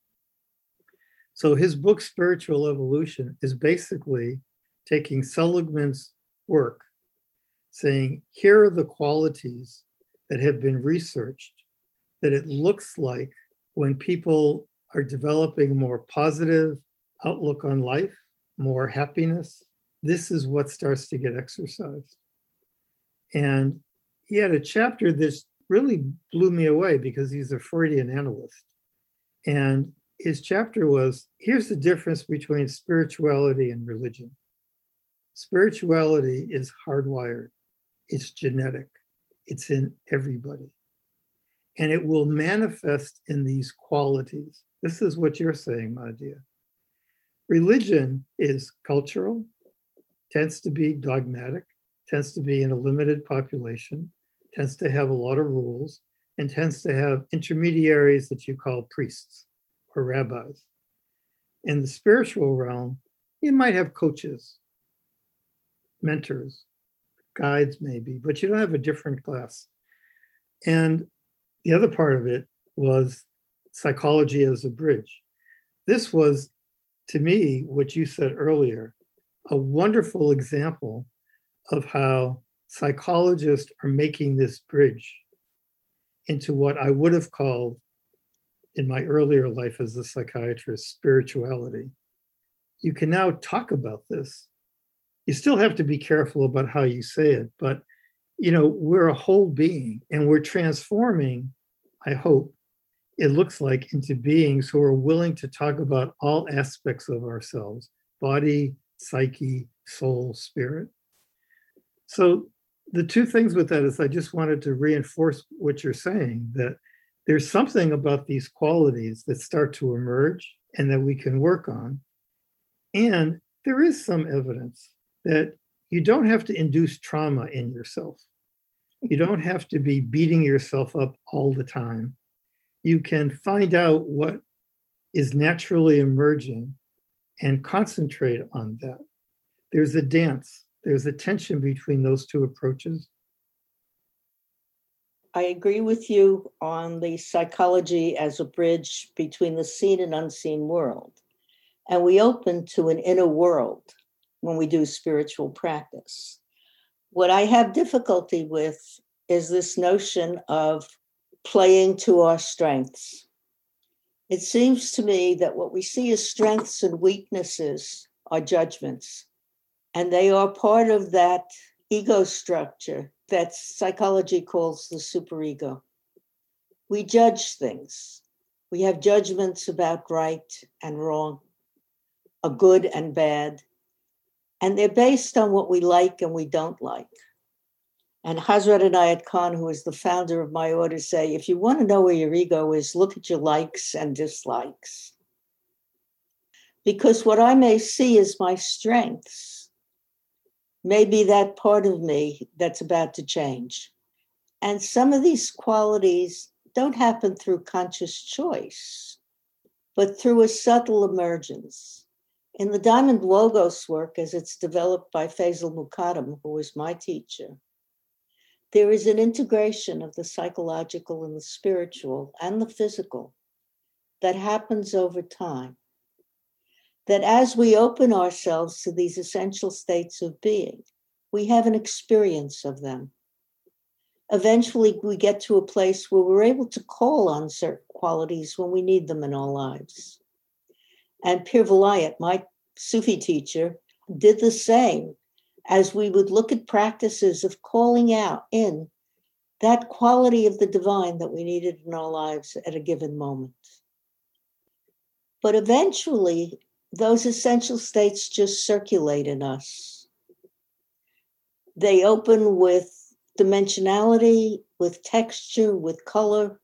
So his book, Spiritual Evolution, is basically taking Seligman's work, saying, here are the qualities that have been researched that it looks like when people are developing more positive, outlook on life, more happiness. This is what starts to get exercised. And he had a chapter that really blew me away because he's a Freudian analyst. And his chapter was, here's the difference between spirituality and religion. Spirituality is hardwired. It's genetic. It's in everybody. And it will manifest in these qualities. This is what you're saying, Mahadia. Religion is cultural, tends to be dogmatic, tends to be in a limited population, tends to have a lot of rules, and tends to have intermediaries that you call priests or rabbis. In the spiritual realm, you might have coaches, mentors, guides maybe, but you don't have a different class. And the other part of it was psychology as a bridge. This was, to me, what you said earlier, a wonderful example of how psychologists are making this bridge into what I would have called in my earlier life as a psychiatrist, spirituality. You can now talk about this. You still have to be careful about how you say it, but we're a whole being and we're transforming, I hope, it looks like, into beings who are willing to talk about all aspects of ourselves, body, psyche, soul, spirit. So the two things with that is I just wanted to reinforce what you're saying, that there's something about these qualities that start to emerge and that we can work on. And there is some evidence that you don't have to induce trauma in yourself. You don't have to be beating yourself up all the time. You can find out what is naturally emerging and concentrate on that. There's a dance. There's a tension between those two approaches. I agree with you on the psychology as a bridge between the seen and unseen world. And we open to an inner world when we do spiritual practice. What I have difficulty with is this notion of playing to our strengths. It seems to me that what we see as strengths and weaknesses are judgments, and they are part of that ego structure that psychology calls the superego. We judge things. We have judgments about right and wrong, a good and bad, and they're based on what we like and we don't like. And Hazrat Inayat Khan, who is the founder of my order, say, if you want to know where your ego is, look at your likes and dislikes. Because what I may see as my strengths may be that part of me that's about to change. And some of these qualities don't happen through conscious choice, but through a subtle emergence. In the Diamond Logos work, as it's developed by Faisal Muqaddam, who was my teacher, there is an integration of the psychological and the spiritual and the physical that happens over time. That as we open ourselves to these essential states of being, we have an experience of them. Eventually, we get to a place where we're able to call on certain qualities when we need them in our lives. And Pir Vilayat, my Sufi teacher, did the same. As we would look at practices of calling out in that quality of the divine that we needed in our lives at a given moment. But eventually, those essential states just circulate in us. They open with dimensionality, with texture, with color,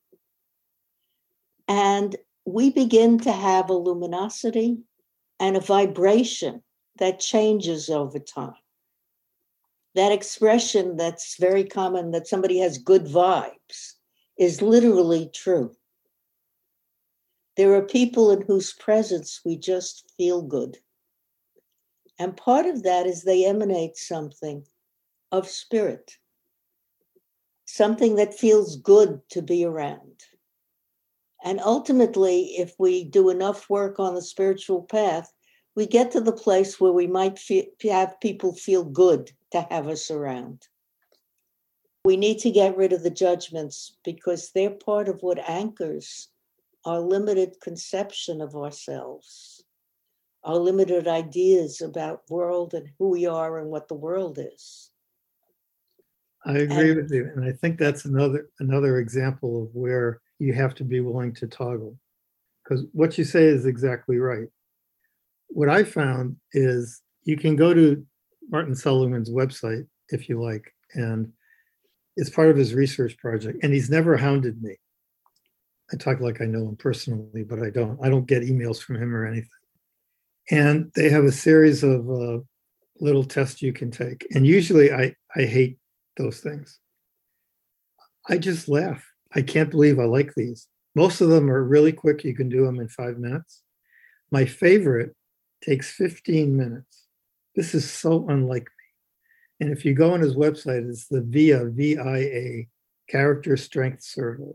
and we begin to have a luminosity and a vibration that changes over time. That expression that's very common, that somebody has good vibes, is literally true. There are people in whose presence we just feel good. And part of that is they emanate something of spirit, something that feels good to be around. And ultimately, if we do enough work on the spiritual path, we get to the place where we might have people feel good to have us around. We need to get rid of the judgments because they're part of what anchors our limited conception of ourselves, our limited ideas about world and who we are and what the world is. I agree And- with you. And I think that's another example of where you have to be willing to toggle. Because what you say is exactly right. What I found is you can go to Martin Seligman's website if you like, and it's part of his research project. And he's never hounded me. I talk like I know him personally, but I don't. I don't get emails from him or anything. And they have a series of little tests you can take. And usually I hate those things. I just laugh. I can't believe I like these. Most of them are really quick. You can do them in 5 minutes. My favorite takes 15 minutes. This is so unlike me. And if you go on his website, it's the VIA, VIA, Character Strength Survey.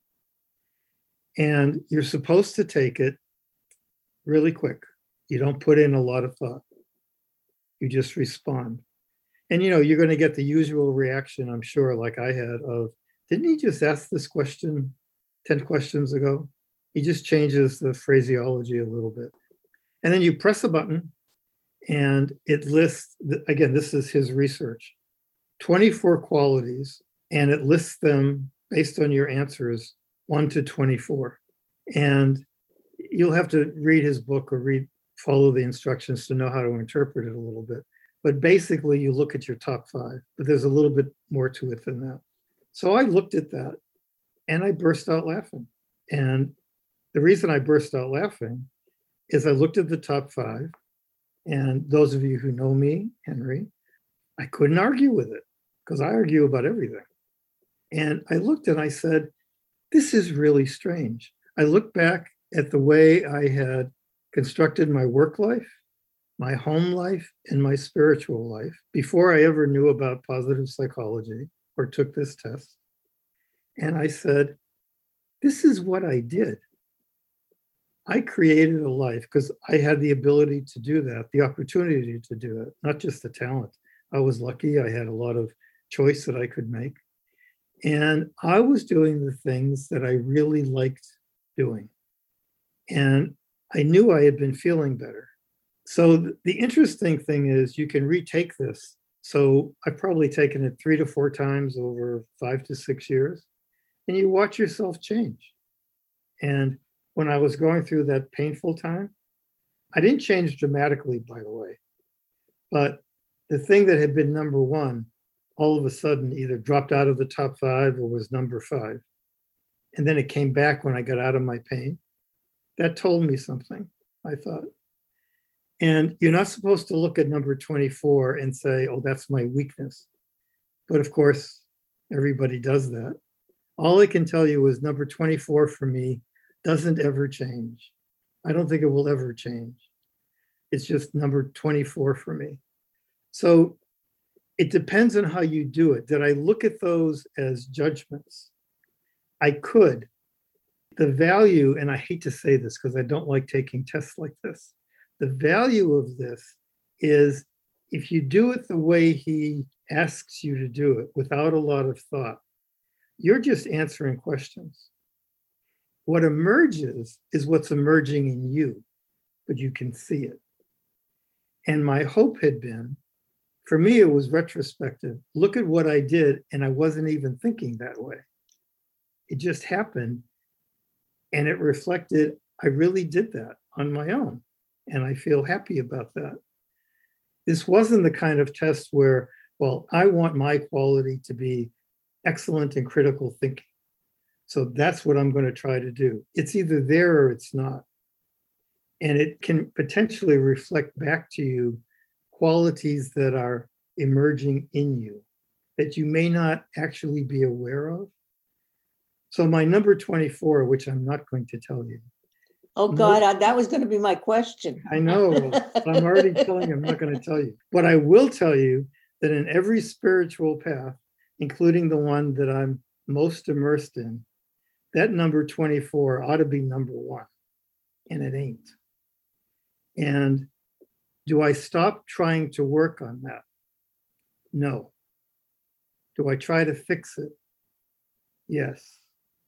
And you're supposed to take it really quick. You don't put in a lot of thought. You just respond. And you're going to get the usual reaction, I'm sure, like I had, of, didn't he just ask this question 10 questions ago? He just changes the phraseology a little bit. And then you press a button and it lists, again, this is his research, 24 qualities, and it lists them based on your answers 1 to 24. And you'll have to read his book or follow the instructions to know how to interpret it a little bit. But basically, you look at your top 5, but there's a little bit more to it than that. So I looked at that and I burst out laughing. And the reason I burst out laughing is I looked at the top 5. And those of you who know me, Henry, I couldn't argue with it because I argue about everything. And I looked and I said, this is really strange. I looked back at the way I had constructed my work life, my home life, and my spiritual life before I ever knew about positive psychology or took this test. And I said, this is what I did. I created a life because I had the ability to do that, the opportunity to do it, not just the talent. I was lucky. I had a lot of choice that I could make. And I was doing the things that I really liked doing. And I knew I had been feeling better. So the interesting thing is you can retake this. So I've probably taken it 3 to 4 times over 5 to 6 years, and you watch yourself change. And when I was going through that painful time, I didn't change dramatically, by the way. But the thing that had been number 1, all of a sudden either dropped out of the top 5 or was number 5. And then it came back when I got out of my pain. That told me something, I thought. And you're not supposed to look at number 24 and say, oh, that's my weakness. But of course, everybody does that. All I can tell you is number 24 for me doesn't ever change. I don't think it will ever change. It's just number 24 for me. So it depends on how you do it. Did I look at those as judgments? I could. The value, and I hate to say this because I don't like taking tests like this, the value of this is if you do it the way he asks you to do it without a lot of thought, you're just answering questions. What emerges is what's emerging in you, but you can see it. And my hope had been, for me, it was retrospective. Look at what I did, and I wasn't even thinking that way. It just happened, and it reflected, I really did that on my own, and I feel happy about that. This wasn't the kind of test where, well, I want my quality to be excellent in critical thinking. So that's what I'm going to try to do. It's either there or it's not. And it can potentially reflect back to you qualities that are emerging in you that you may not actually be aware of. So my number 24, which I'm not going to tell you. Oh, God, that was going to be my question. I know. I'm already telling you, I'm not going to tell you. But I will tell you that in every spiritual path, including the one that I'm most immersed in, that number 24 ought to be number 1, and it ain't. And do I stop trying to work on that? No. Do I try to fix it? Yes,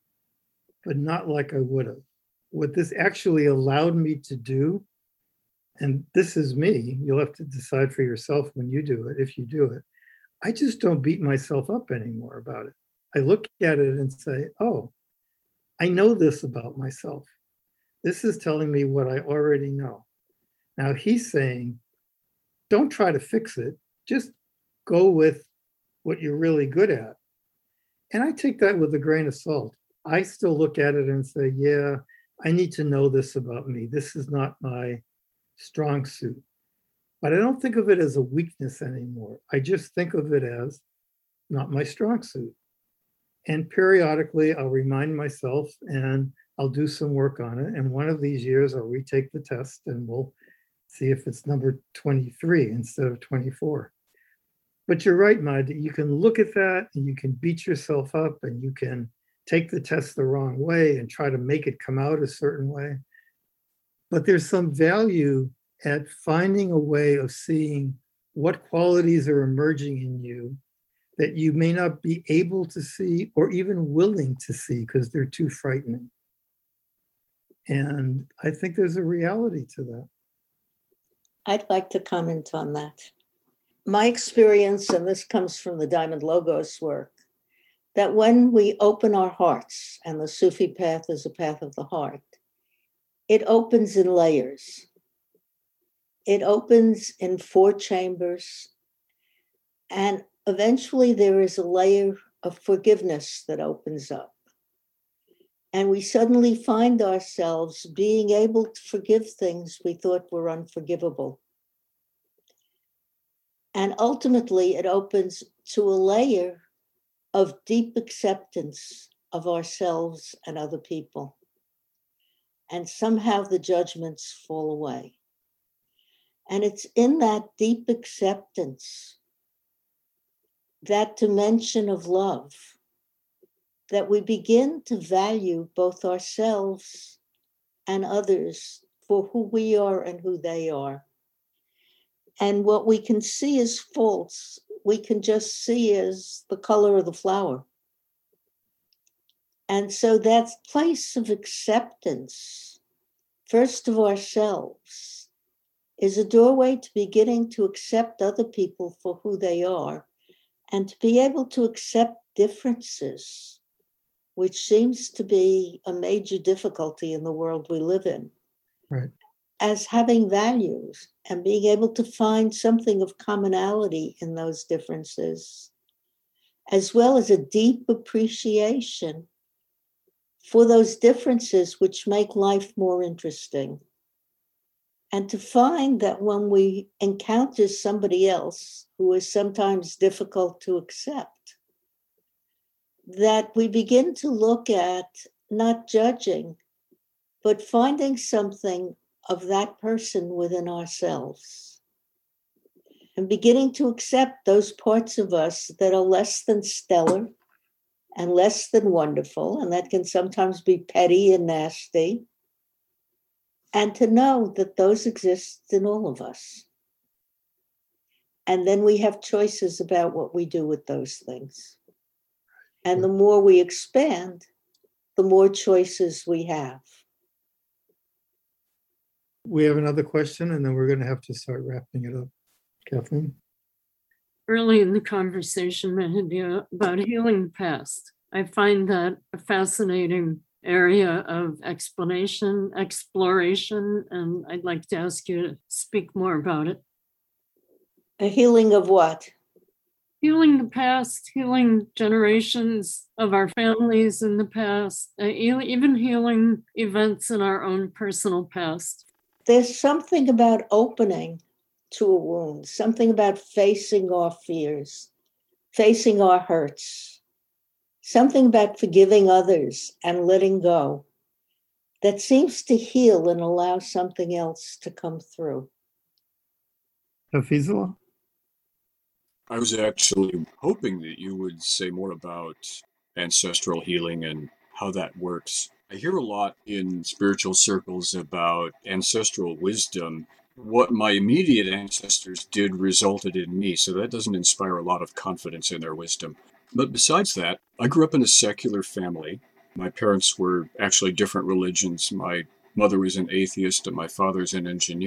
but not like I would have. What this actually allowed me to do and this is me, you'll have to decide for yourself when you do it, if you do it. I just don't beat myself up anymore about it. I look at it and say, oh, I know this about myself. This is telling me what I already know. Now he's saying, don't try to fix it. Just go with what you're really good at. And I take that with a grain of salt. I still look at it and say, yeah, I need to know this about me. This is not my strong suit. But I don't think of it as a weakness anymore. I just think of it as not my strong suit. And periodically, I'll remind myself and I'll do some work on it. And one of these years, I'll retake the test and we'll see if it's number 23 instead of 24. But you're right, Mad. You can look at that and you can beat yourself up and you can take the test the wrong way and try to make it come out a certain way. But there's some value at finding a way of seeing what qualities are emerging in you that you may not be able to see or even willing to see because they're too frightening. And I think there's a reality to that. I'd like to comment on that. My experience, and this comes from the Diamond Logos work, that when we open our hearts, and the Sufi path is a path of the heart, it opens in layers. It opens in 4 chambers, and eventually there is a layer of forgiveness that opens up. And we suddenly find ourselves being able to forgive things we thought were unforgivable. And ultimately, it opens to a layer of deep acceptance of ourselves and other people. And somehow the judgments fall away. And it's in that deep acceptance, that dimension of love, that we begin to value both ourselves and others for who we are and who they are. And what we can see as faults, we can just see as the color of the flower. And so that place of acceptance, first of ourselves, is a doorway to beginning to accept other people for who they are and to be able to accept differences, which seems to be a major difficulty in the world we live in. Right. As having values and being able to find something of commonality in those differences, as well as a deep appreciation for those differences which make life more interesting. And to find that when we encounter somebody else who is sometimes difficult to accept, that we begin to look at not judging, but finding something of that person within ourselves and beginning to accept those parts of us that are less than stellar and less than wonderful, and that can sometimes be petty and nasty, and to know that those exist in all of us. And then we have choices about what we do with those things. And the more we expand, the more choices we have. We have another question, and then we're going to have to start wrapping it up. Kathleen? Early in the conversation, Mahadia, about healing the past, I find that a fascinating area of explanation, exploration, and I'd like to ask you to speak more about it. A healing of what? Healing the past, healing generations of our families in the past, even healing events in our own personal past. There's something about opening to a wound, something about facing our fears, facing our hurts, something about forgiving others and letting go that seems to heal and allow something else to come through. Hafizullah? I was actually hoping that you would say more about ancestral healing and how that works. I hear a lot in spiritual circles about ancestral wisdom. What my immediate ancestors did resulted in me, so that doesn't inspire a lot of confidence in their wisdom. But besides that, I grew up in a secular family. My parents were actually different religions. My mother was an atheist and my father's an engineer.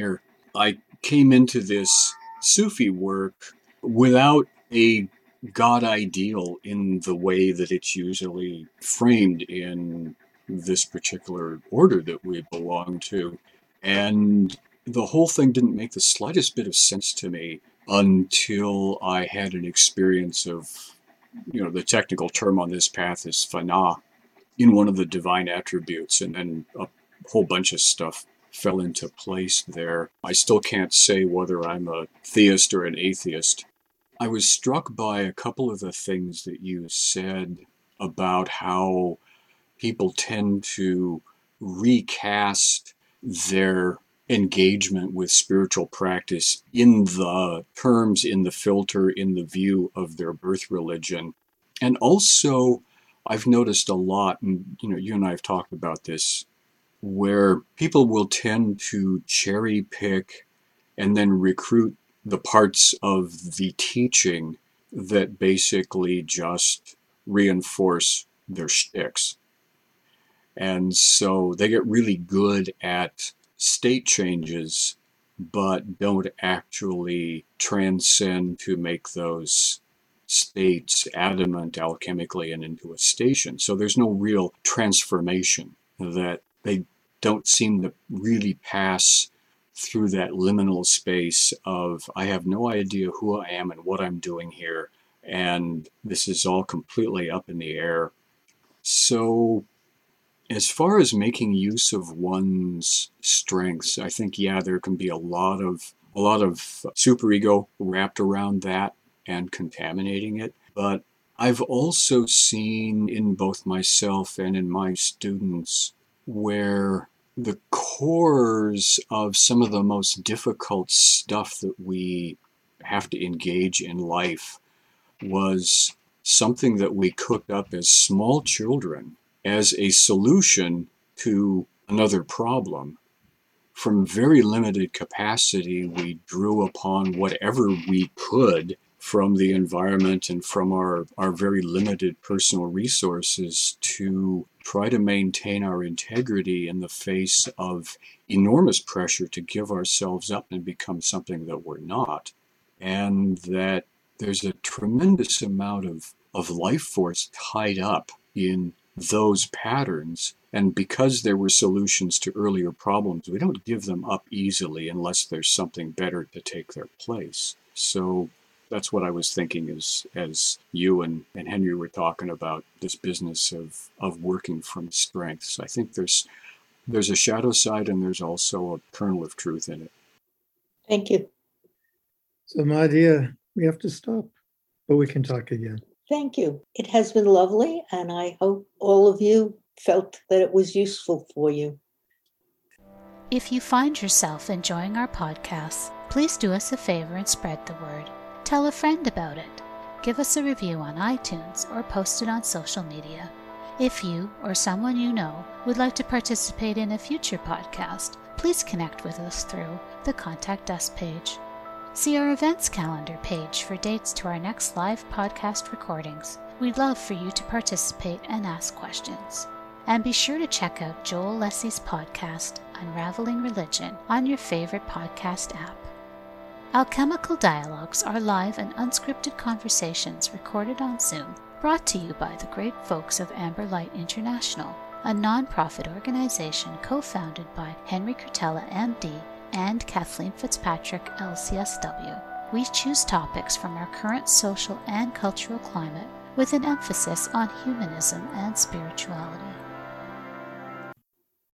I came into this Sufi work without a God ideal in the way that it's usually framed in this particular order that we belong to. And the whole thing didn't make the slightest bit of sense to me until I had an experience of, the technical term on this path is fana in one of the divine attributes, and then a whole bunch of stuff fell into place there. I still can't say whether I'm a theist or an atheist. I was struck by a couple of the things that you said about how people tend to recast their engagement with spiritual practice in the terms, in the filter, in the view of their birth religion. And also, I've noticed a lot, and you and I have talked about this, where people will tend to cherry pick and then recruit the parts of the teaching that basically just reinforce their shticks. And so they get really good at state changes, but don't actually transcend to make those states adamant alchemically and into a station. So there's no real transformation, that they don't seem to really pass through that liminal space of, I have no idea who I am and what I'm doing here, and this is all completely up in the air. So as far as making use of one's strengths, I think, there can be a lot of superego wrapped around that and contaminating it. But I've also seen in both myself and in my students where the cores of some of the most difficult stuff that we have to engage in life was something that we cooked up as small children as a solution to another problem. From very limited capacity, we drew upon whatever we could from the environment and from our very limited personal resources to try to maintain our integrity in the face of enormous pressure to give ourselves up and become something that we're not. And that there's a tremendous amount of life force tied up in those patterns. And because there were solutions to earlier problems, we don't give them up easily unless there's something better to take their place. So that's what I was thinking as you and Henry were talking about this business of working from strengths. I think there's a shadow side and there's also a kernel of truth in it. Thank you. So Mahdia, we have to stop, but we can talk again. Thank you. It has been lovely, and I hope all of you felt that it was useful for you. If you find yourself enjoying our podcasts, please do us a favor and spread the word. Tell a friend about it. Give us a review on iTunes or post it on social media. If you or someone you know would like to participate in a future podcast, please connect with us through the Contact Us page. See our events calendar page for dates to our next live podcast recordings. We'd love for you to participate and ask questions. And be sure to check out Joel Lessie's podcast, Unraveling Religion, on your favorite podcast app. Alchemical Dialogues are live and unscripted conversations recorded on Zoom, brought to you by the great folks of Amber Light International, a non-profit organization co-founded by Henry Curtella, MD, and Kathleen Fitzpatrick, LCSW. We choose topics from our current social and cultural climate with an emphasis on humanism and spirituality.